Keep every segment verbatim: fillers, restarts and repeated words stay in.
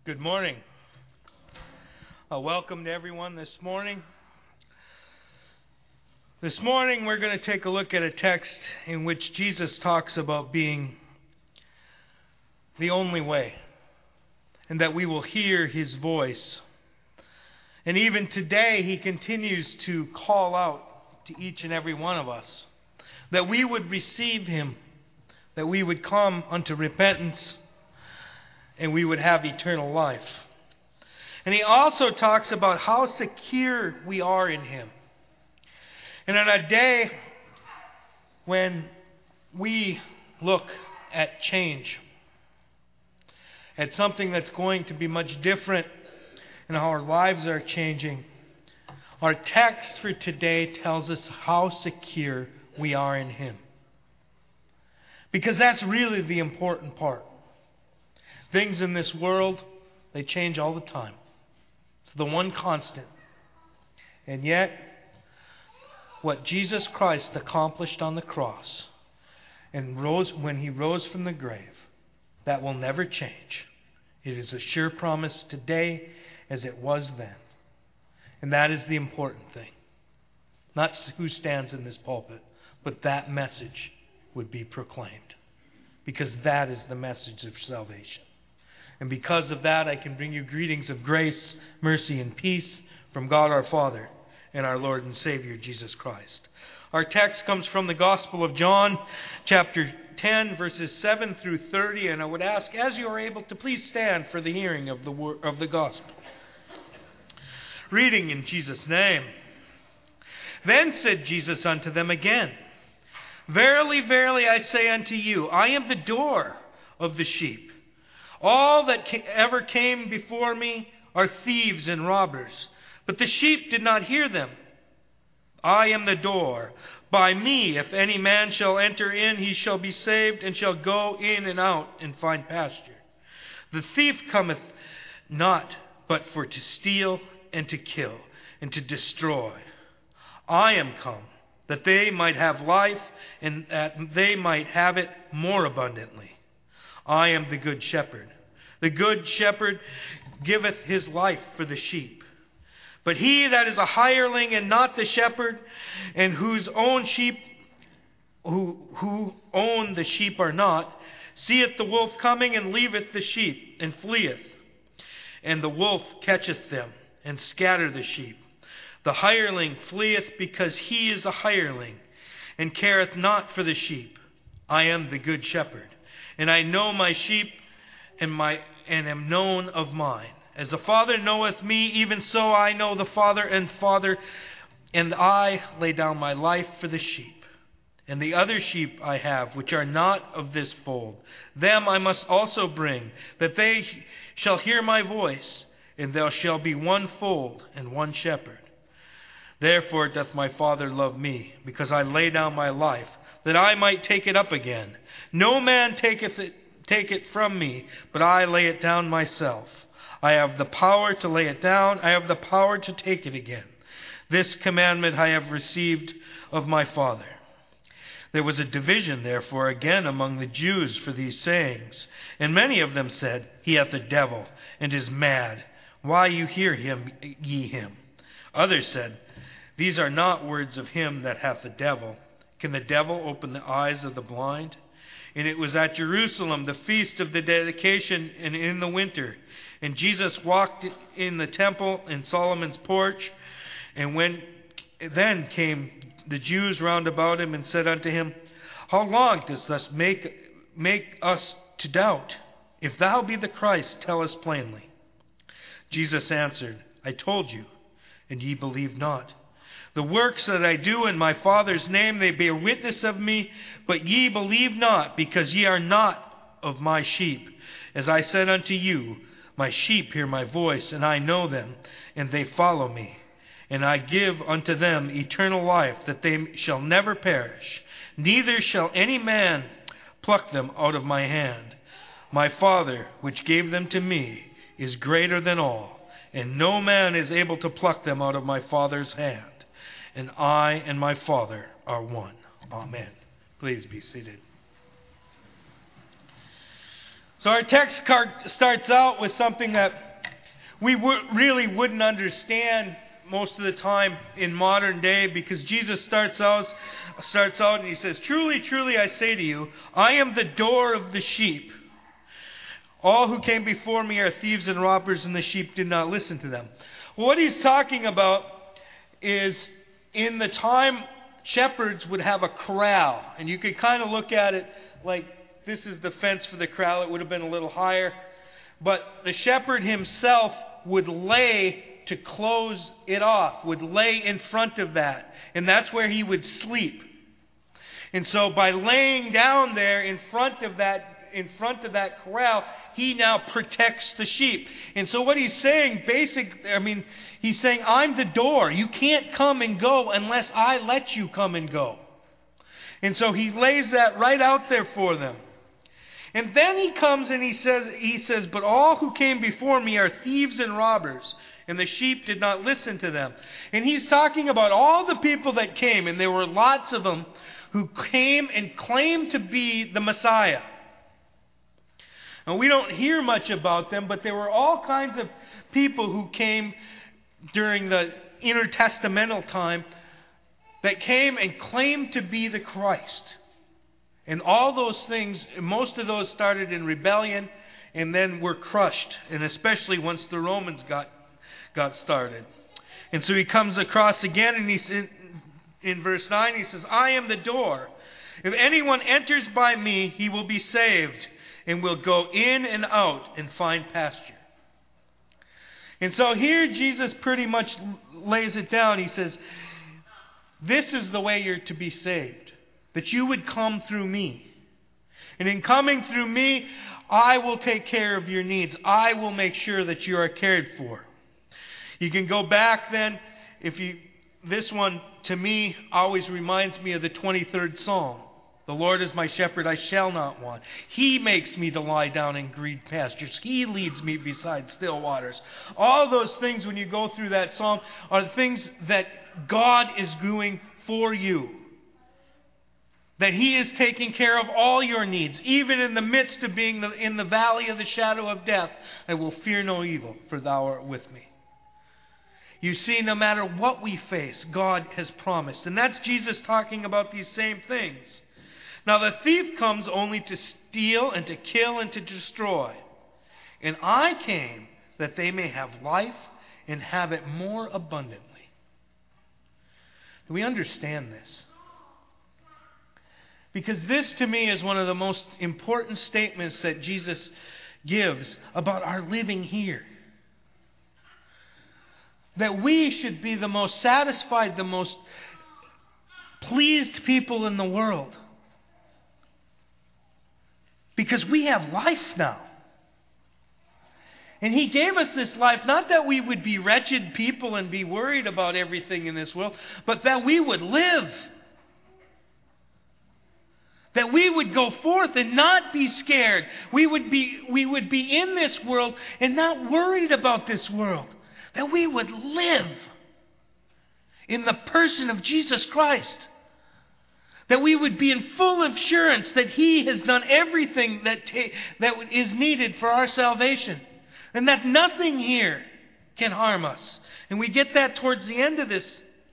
Good morning. Uh, welcome to everyone this morning. This morning we're going to take a look at a text in which Jesus talks about being the only way and that we will hear His voice. And even today He continues to call out to each and every one of us that we would receive Him, that we would come unto repentance, and we would have eternal life. And He also talks about how secure we are in Him. And on a day when we look at change, at something that's going to be much different and how our lives are changing, our text for today tells us how secure we are in Him. Because that's really the important part. Things in this world, they change all the time. It's the one constant. And yet, what Jesus Christ accomplished on the cross and rose when He rose from the grave, that will never change. It is a sure promise today as it was then. And that is the important thing. Not who stands in this pulpit, but that message would be proclaimed. Because that is the message of salvation. And because of that, I can bring you greetings of grace, mercy, and peace from God our Father and our Lord and Savior, Jesus Christ. Our text comes from the Gospel of John, chapter ten, verses seven through thirty. And I would ask, as you are able, to please stand for the hearing of the word, of the Gospel. Reading in Jesus' name. Then said Jesus unto them again, Verily, verily, I say unto you, I am the door of the sheep. All that ever came before me are thieves and robbers, but the sheep did not hear them. I am the door. By me, if any man shall enter in, he shall be saved, and shall go in and out and find pasture. The thief cometh not but for to steal and to kill and to destroy. I am come that they might have life, and that they might have it more abundantly. I am the good shepherd. The good shepherd giveth his life for the sheep. But he that is a hireling and not the shepherd, and whose own sheep, who, who own the sheep are not, seeth the wolf coming, and leaveth the sheep, and fleeth. And the wolf catcheth them, and scattereth the sheep. The hireling fleeth because he is a hireling, and careth not for the sheep. I am the good shepherd, and I know my sheep, and my and am known of mine. As the Father knoweth me, even so I know the Father, and Father, and I lay down my life for the sheep. And the other sheep I have, which are not of this fold, them I must also bring, that they shall hear my voice, and there shall be one fold and one shepherd. Therefore doth my Father love me, because I lay down my life, that I might take it up again. No man taketh it, take it from me, but I lay it down myself. I have the power to lay it down, I have the power to take it again. This commandment I have received of my Father. There was a division, therefore, again among the Jews for these sayings. And many of them said, He hath a devil, and is mad. Why you hear him, ye him? Others said, These are not words of him that hath the devil. Can the devil open the eyes of the blind? And it was at Jerusalem, the feast of the dedication, and in the winter. And Jesus walked in the temple in Solomon's porch. And when then came the Jews round about him, and said unto him, How long dost thou make, make us to doubt? If thou be the Christ, tell us plainly. Jesus answered, I told you, and ye believe not. The works that I do in my Father's name, they bear witness of me, but ye believe not, because ye are not of my sheep. As I said unto you, my sheep hear my voice, and I know them, and they follow me. And I give unto them eternal life, that they shall never perish, neither shall any man pluck them out of my hand. My Father, which gave them to me, is greater than all, and no man is able to pluck them out of my Father's hand. And I and my Father are one. Amen. Please be seated. So our text card starts out with something that we w- really wouldn't understand most of the time in modern day, because Jesus starts out, starts out and he says, "Truly, truly, I say to you, I am the door of the sheep. All who came before me are thieves and robbers, and the sheep did not listen to them." Well, what he's talking about is, in the time, shepherds would have a corral, and you could kind of look at it like this is the fence for the corral. It would have been a little higher. But the shepherd himself would lay to close it off, would lay in front of that. And that's where he would sleep. And so by laying down there in front of that, in front of that corral, he now protects the sheep. And so what he's saying, basic, I mean, he's saying, I'm the door. You can't come and go unless I let you come and go. And so he lays that right out there for them. And then he comes and he says, he says, "But all who came before me are thieves and robbers, and the sheep did not listen to them." And he's talking about all the people that came, and there were lots of them who came and claimed to be the Messiah. And we don't hear much about them, but there were all kinds of people who came during the intertestamental time that came and claimed to be the Christ. And all those things, most of those started in rebellion and then were crushed, and especially once the Romans got got started. And so he comes across again, and he's in, in verse nine, he says, "I am the door. If anyone enters by me, he will be saved, and will go in and out and find pasture." And so here Jesus pretty much lays it down. He says, this is the way you're to be saved. That you would come through me. And in coming through me, I will take care of your needs. I will make sure that you are cared for. You can go back then, if you, this one to me always reminds me of the twenty-third Psalm. "The Lord is my shepherd, I shall not want. He makes me to lie down in green pastures. He leads me beside still waters." All those things, when you go through that psalm, are things that God is doing for you. That He is taking care of all your needs. Even in the midst of being in the valley of the shadow of death, I will fear no evil, for thou art with me. You see, no matter what we face, God has promised. And that's Jesus talking about these same things. Now the thief comes only to steal and to kill and to destroy. And I came that they may have life and have it more abundantly. Do we understand this? Because this to me is one of the most important statements that Jesus gives about our living here. That we should be the most satisfied, the most pleased people in the world. Because we have life now. And He gave us this life, not that we would be wretched people and be worried about everything in this world, but that we would live. That we would go forth and not be scared. We would be, we would be in this world and not worried about this world. That we would live in the person of Jesus Christ. That we would be in full assurance that He has done everything that, ta- that is needed for our salvation. And that nothing here can harm us. And we get that towards the end of this.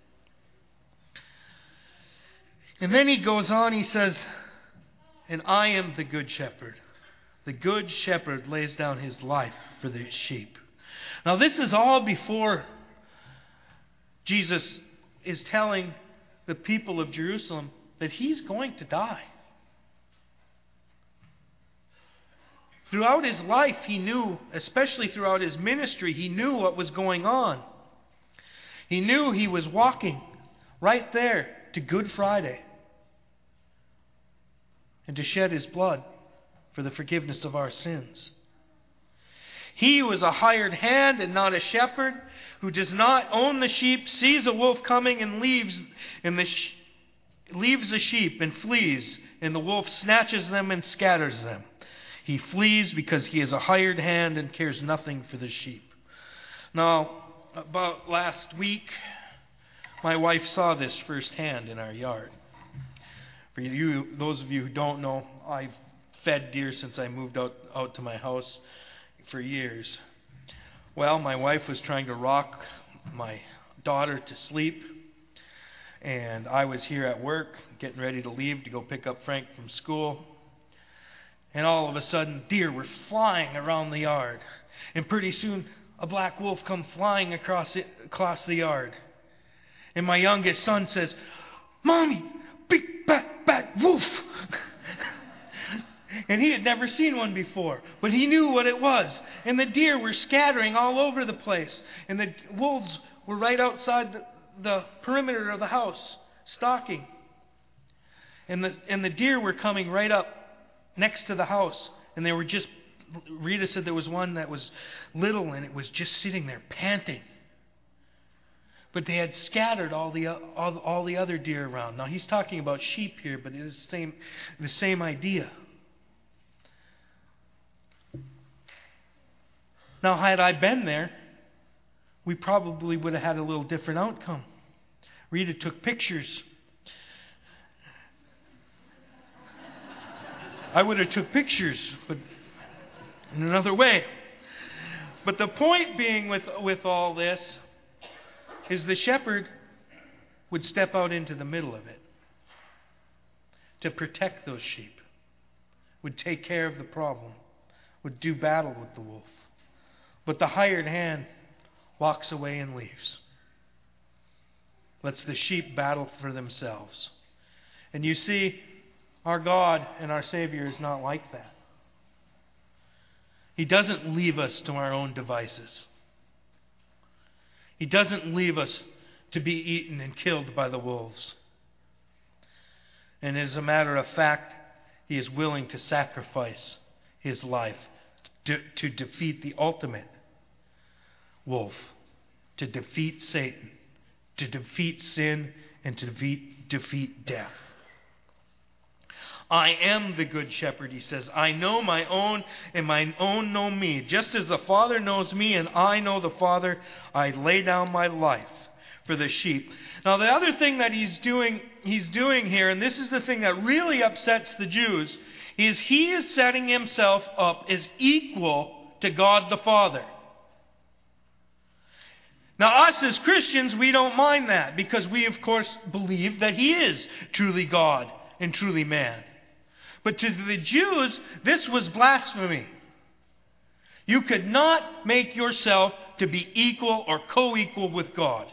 And then he goes on, he says, "And I am the good shepherd. The good shepherd lays down his life for the sheep." Now this is all before Jesus is telling the people of Jerusalem that He's going to die. Throughout His life, He knew, especially throughout His ministry, He knew what was going on. He knew He was walking right there to Good Friday and to shed His blood for the forgiveness of our sins. He who is a hired hand and not a shepherd, who does not own the sheep, sees a wolf coming and leaves, and the sh- leaves the sheep and flees, and the wolf snatches them and scatters them. He flees because he is a hired hand and cares nothing for the sheep. Now, about last week, my wife saw this firsthand in our yard. For you, those of you who don't know, I've fed deer since I moved out, out to my house for years. Well, my wife was trying to rock my daughter to sleep, and I was here at work getting ready to leave to go pick up Frank from school. And all of a sudden, deer were flying around the yard. And pretty soon, a black wolf come flying across it, across the yard. And my youngest son says, "Mommy, big bad, bad wolf." And he had never seen one before, but he knew what it was. And the deer were scattering all over the place. And the wolves were right outside the, the perimeter of the house, stalking. And the, and the deer were coming right up next to the house. And they were just, Rita said there was one that was little and it was just sitting there panting. But they had scattered all the all, all the other deer around. Now he's talking about sheep here, but it is the same, the same idea. Now, had I been there, we probably would have had a little different outcome. Rita took pictures. I would have took pictures, but in another way. But the point being with, with all this is the shepherd would step out into the middle of it to protect those sheep, would take care of the problem, would do battle with the wolf. But the hired hand walks away and leaves. Lets the sheep battle for themselves. And you see, our God and our Savior is not like that. He doesn't leave us to our own devices. He doesn't leave us to be eaten and killed by the wolves. And as a matter of fact, He is willing to sacrifice His life to, to defeat the ultimate wolf, to defeat Satan, to defeat sin, and to defeat, defeat death. I am the good shepherd, He says. I know my own, and my own know me. Just as the Father knows me, and I know the Father, I lay down my life for the sheep. Now, the other thing that he's doing, he's doing here, and this is the thing that really upsets the Jews, is he is setting himself up as equal to God the Father. Now, us as Christians, we don't mind that, because we, of course, believe that He is truly God and truly man. But to the Jews, this was blasphemy. You could not make yourself to be equal or co-equal with God.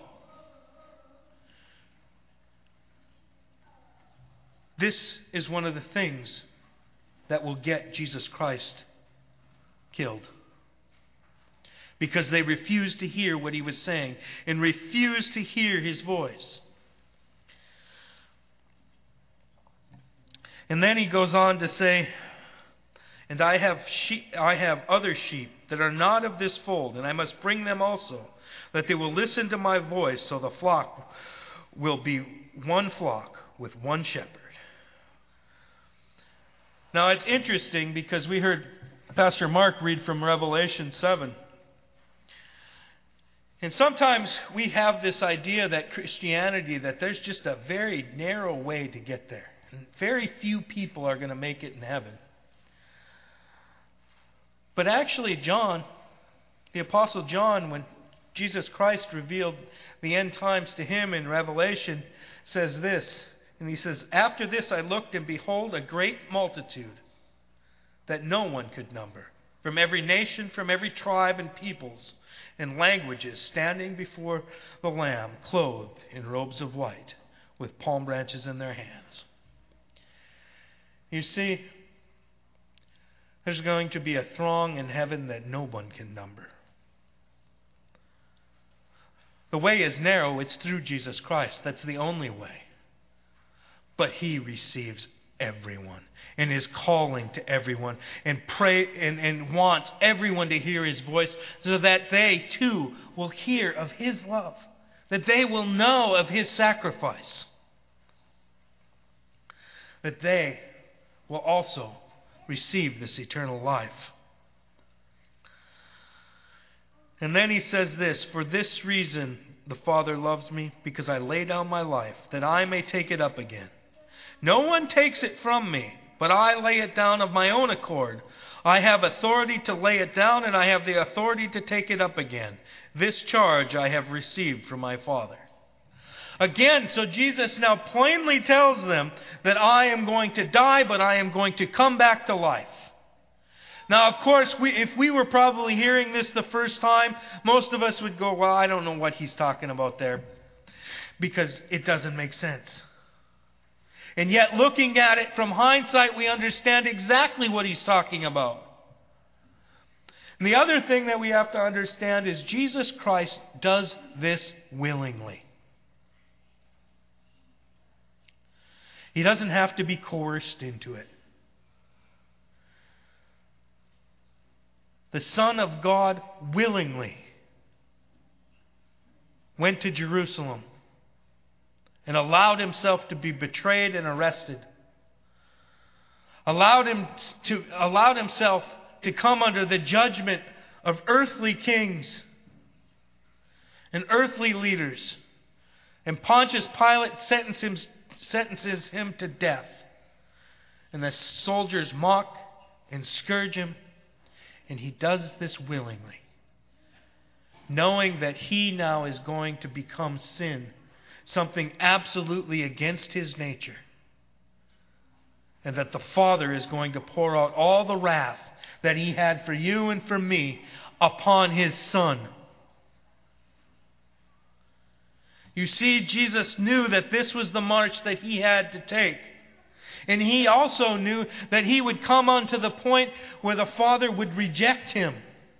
This is one of the things that will get Jesus Christ killed. Because they refused to hear what He was saying and refused to hear His voice. And then He goes on to say, And I have sheep, I have other sheep that are not of this fold, and I must bring them also, that they will listen to my voice, so the flock will be one flock with one shepherd. Now it's interesting because we heard Pastor Mark read from Revelation seven. And sometimes we have this idea that Christianity, that there's just a very narrow way to get there. And very few people are going to make it in heaven. But actually John, the Apostle John, when Jesus Christ revealed the end times to him in Revelation, says this. And he says, After this I looked, and behold, a great multitude that no one could number, from every nation, from every tribe and peoples and languages, standing before the Lamb, clothed in robes of white, with palm branches in their hands. You see, there's going to be a throng in heaven that no one can number. The way is narrow, it's through Jesus Christ. That's the only way. But He receives everyone and is calling to everyone and pray and, and wants everyone to hear His voice, so that they too will hear of His love, that they will know of His sacrifice, that they will also receive this eternal life. And then He says this, For this reason the Father loves me, because I lay down my life, that I may take it up again. No one takes it from me, but I lay it down of my own accord. I have authority to lay it down, and I have the authority to take it up again. This charge I have received from my Father." Again, so Jesus now plainly tells them that I am going to die, but I am going to come back to life. Now, of course, we, if we were probably hearing this the first time, most of us would go, "Well, I don't know what he's talking about there," because it doesn't make sense. And yet, looking at it from hindsight, we understand exactly what he's talking about. And the other thing that we have to understand is Jesus Christ does this willingly. He doesn't have to be coerced into it. The Son of God willingly went to Jerusalem and allowed himself to be betrayed and arrested. Allowed him to allowed himself to come under the judgment of earthly kings and earthly leaders. And Pontius Pilate sentences him, sentences him to death. And the soldiers mock and scourge him. And he does this willingly, knowing that he now is going to become sin, something absolutely against his nature, and that the Father is going to pour out all the wrath that he had for you and for me upon his Son. You see, Jesus knew that this was the march that he had to take. And he also knew that he would come on to the point where the Father would reject him.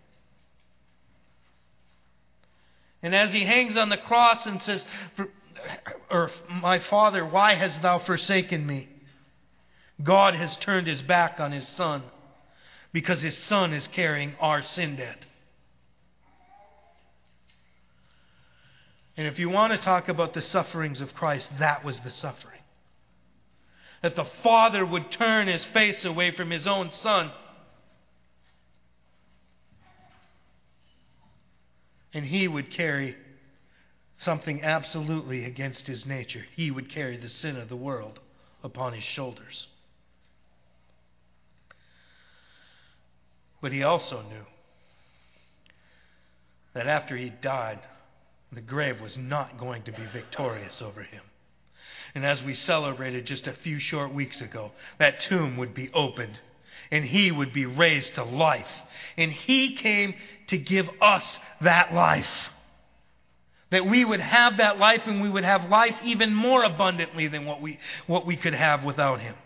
And as he hangs on the cross and says, or, "My Father, why hast thou forsaken me?" God has turned his back on his Son because his Son is carrying our sin debt. And if you want to talk about the sufferings of Christ, that was the suffering. That the Father would turn his face away from his own Son. And he would carry something absolutely against his nature. He would carry the sin of the world upon his shoulders. But he also knew that after he died, the grave was not going to be victorious over him. And as we celebrated just a few short weeks ago, that tomb would be opened and he would be raised to life. And he came to give us that life. That we would have that life, and we would have life even more abundantly than what we, what we could have without him.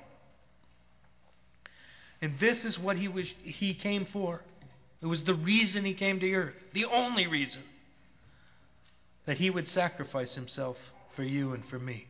And this is what he was, he came for. It was the reason he came to earth. The only reason. That he would sacrifice himself for you and for me.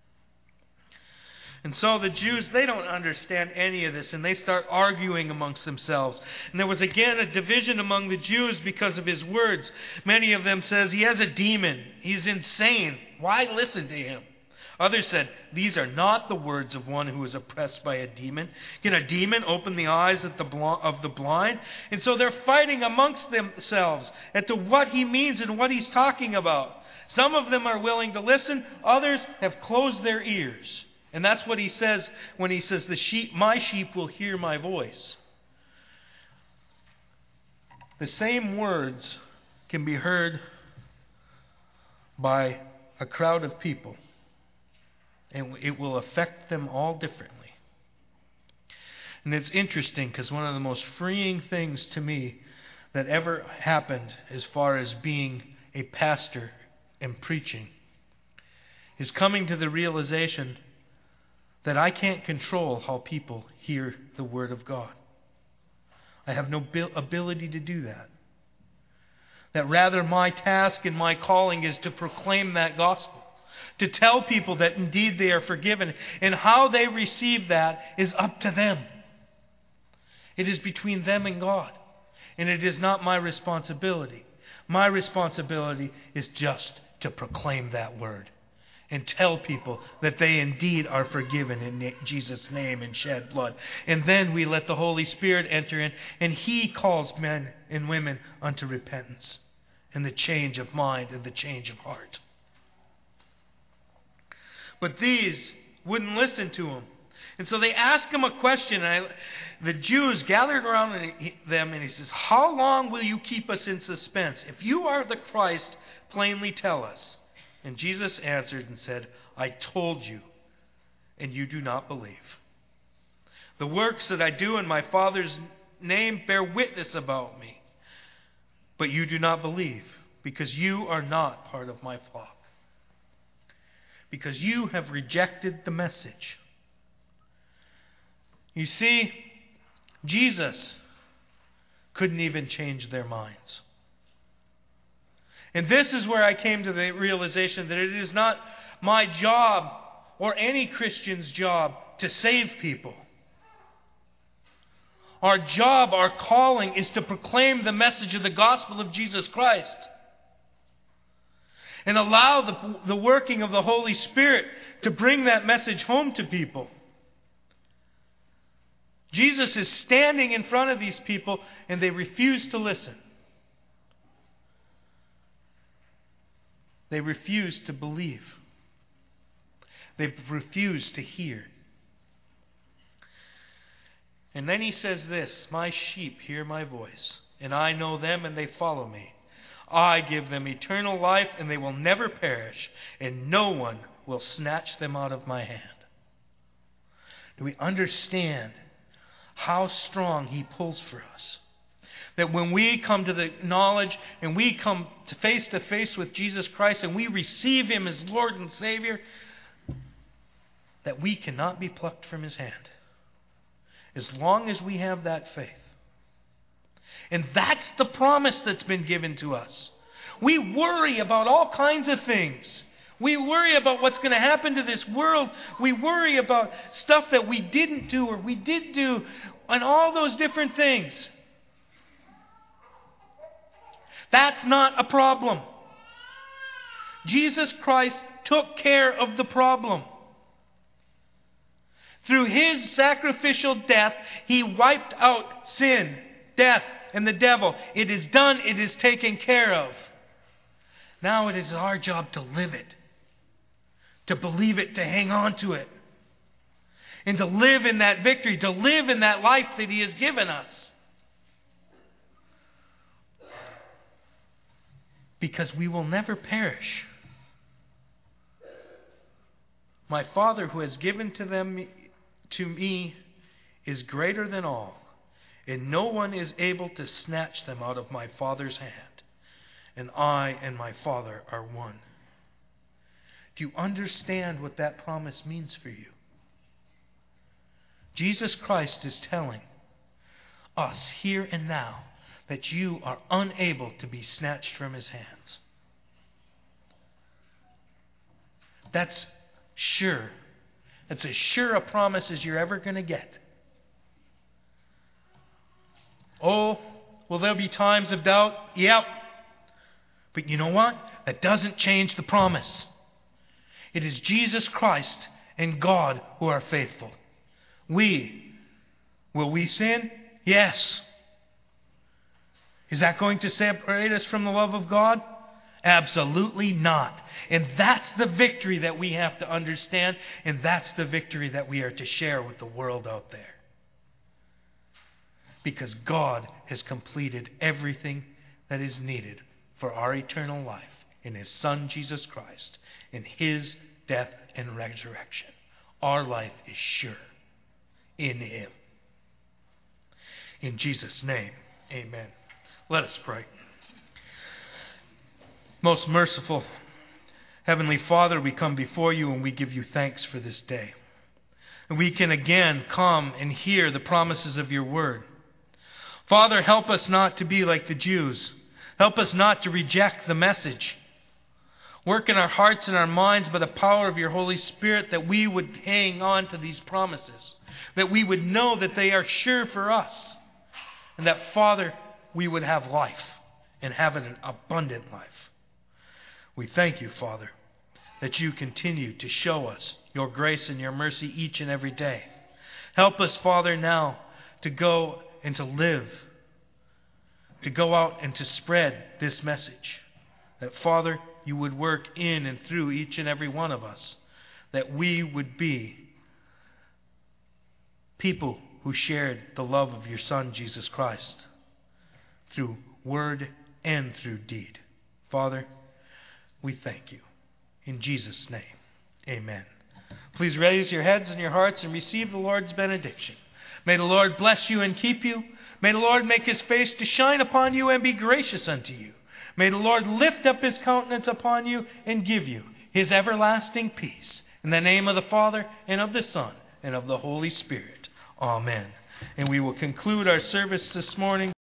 And so the Jews, they don't understand any of this, and they start arguing amongst themselves. And there was again a division among the Jews because of his words. Many of them says, "He has a demon. He's insane. Why listen to him?" Others said, "These are not the words of one who is oppressed by a demon. Can a demon open the eyes of the blind?" And so they're fighting amongst themselves as to what he means and what he's talking about. Some of them are willing to listen. Others have closed their ears. And that's what he says when he says, "The sheep, my sheep will hear my voice." The same words can be heard by a crowd of people, and it will affect them all differently. And it's interesting because one of the most freeing things to me that ever happened as far as being a pastor and preaching is coming to the realization that I can't control how people hear the Word of God. I have no ability to do that. That rather my task and my calling is to proclaim that gospel. To tell people that indeed they are forgiven. And how they receive that is up to them. It is between them and God. And it is not my responsibility. My responsibility is just to proclaim that word. And tell people that they indeed are forgiven in Jesus' name and shed blood. And then we let the Holy Spirit enter in, and He calls men and women unto repentance and the change of mind and the change of heart. But these wouldn't listen to Him. And so they ask him a question. And I, the Jews gathered around them, and he says, "How long will you keep us in suspense? If you are the Christ, plainly tell us." And Jesus answered and said, "I told you, and you do not believe. The works that I do in my Father's name bear witness about me, but you do not believe, because you are not part of my flock. Because you have rejected the message." You see, Jesus couldn't even change their minds. And this is where I came to the realization that it is not my job or any Christian's job to save people. Our job, our calling, is to proclaim the message of the gospel of Jesus Christ and allow the, the working of the Holy Spirit to bring that message home to people. Jesus is standing in front of these people, and they refuse to listen. They refuse to believe. They refuse to hear. And then he says this, "My sheep hear my voice, and I know them, and they follow me. I give them eternal life, and they will never perish, and no one will snatch them out of my hand." Do we understand how strong he pulls for us? That when we come to the knowledge and we come to face to face with Jesus Christ and we receive him as Lord and Savior, that we cannot be plucked from his hand as long as we have that faith. And that's the promise that's been given to us. We worry about all kinds of things. We worry about what's going to happen to this world. We worry about stuff that we didn't do or we did do, and all those different things. That's not a problem. Jesus Christ took care of the problem. Through his sacrificial death, he wiped out sin, death, and the devil. It is done. It is taken care of. Now it is our job to live it, to believe it, to hang on to it, and to live in that victory, to live in that life that he has given us. Because we will never perish. My Father who has given to them to me is greater than all, and no one is able to snatch them out of my Father's hand. And I and my Father are one. Do you understand what that promise means for you? Jesus Christ is telling us here and now that you are unable to be snatched from his hands. That's sure. That's as sure a promise as you're ever going to get. Oh, will there be times of doubt? Yep. But you know what? That doesn't change the promise. It is Jesus Christ and God who are faithful. We, will we sin? Yes. Is that going to separate us from the love of God? Absolutely not. And that's the victory that we have to understand, and that's the victory that we are to share with the world out there. Because God has completed everything that is needed for our eternal life in his Son, Jesus Christ, in his death and resurrection. Our life is sure in him. In Jesus' name, amen. Let us pray. Most merciful Heavenly Father, we come before you and we give you thanks for this day. And we can again come and hear the promises of your word. Father, help us not to be like the Jews. Help us not to reject the message. Work in our hearts and our minds by the power of your Holy Spirit that we would hang on to these promises. That we would know that they are sure for us. And that, Father, we would have life and have it an abundant life. We thank you, Father, that you continue to show us your grace and your mercy each and every day. Help us, Father, now to go and to live, to go out and to spread this message. That, Father, you would work in and through each and every one of us, that we would be people who shared the love of your Son, Jesus Christ, through word and through deed. Father, we thank you. In Jesus' name, amen. Please raise your heads and your hearts and receive the Lord's benediction. May the Lord bless you and keep you. May the Lord make his face to shine upon you and be gracious unto you. May the Lord lift up his countenance upon you and give you his everlasting peace. In the name of the Father, and of the Son, and of the Holy Spirit. Amen. And we will conclude our service this morning